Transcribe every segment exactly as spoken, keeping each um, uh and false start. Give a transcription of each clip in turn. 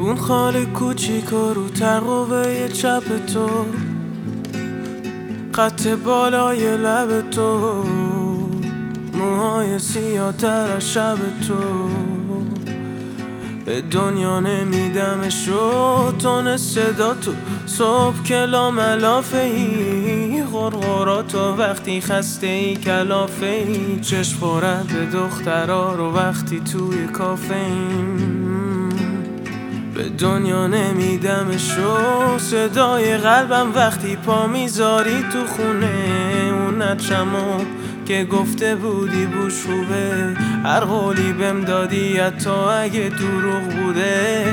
اون خال کوچیک و رو ترقوه چپ تو، خط بالای لب تو، موهای سیاه تر از شب تو. به دنیا نمیدمشو تون صدا تو، صبح کلا ملافه ای، غرغراتو وقتی خسته ای کلافه ای، چشم خورد به دخترا رو وقتی توی کافه ایم. به دنیا نمیدمشو صدای قلبم وقتی پا میذاری تو خونه، اون نترمو که گفته بودی بوش خوبه، هر قولی بهم دادی حتی اگه دروغ بوده.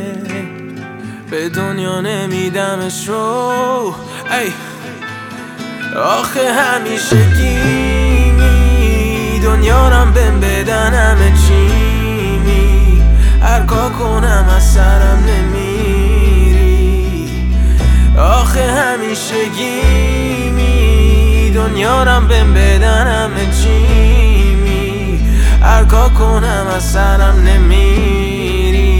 به دنیا نمیدمشو ای آخه همیشه گیمی، دنیا رم بهم بدن همه چیمی، هر کار کنم از سرم نمیری. آخه همیشه گیمی، دنیا رم بهم بدن همه چیمی، هر کار کنم از سرم نمیری.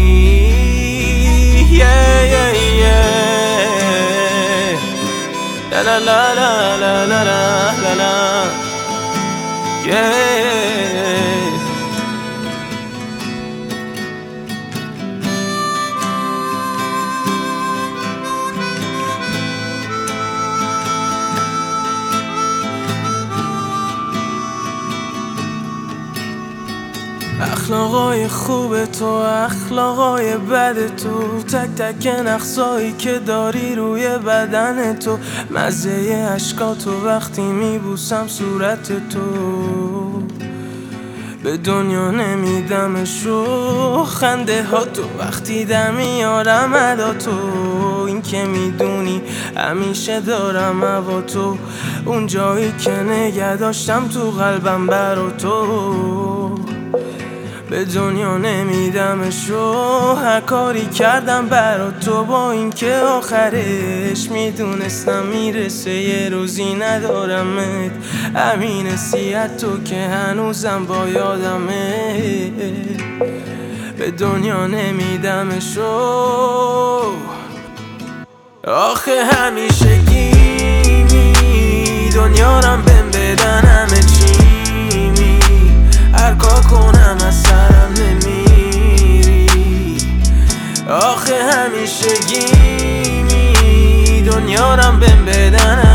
yeah, yeah, yeah. La la la la la la la la yeah. اخلاقای خوب تو، اخلاقای بد تو، تک تک نقصایی که داری روی بدن تو، مزه عشقاتو وقتی میبوسم صورت تو. به دنیا نمیدمشو خنده ها تو وقتی در میارم ادا تو، این که میدونی همیشه دارم هوا تو، اون جایی که نگه داشتم تو قلبم برا تو. به دنیا نمیدمشو هر کاری کردم برا تو، با اینکه آخرش میدونستم میرسه یه روزی ندارمت، همین حسیت تو که هنوزم با یادمه. به دنیا نمیدمشو آخه همیشه گیمی، دنیا رم بهم بدن همه چیمی، هر کار کنم از سرم نمیری. آخه همیشه گیمی، دنیا رم بهم بدن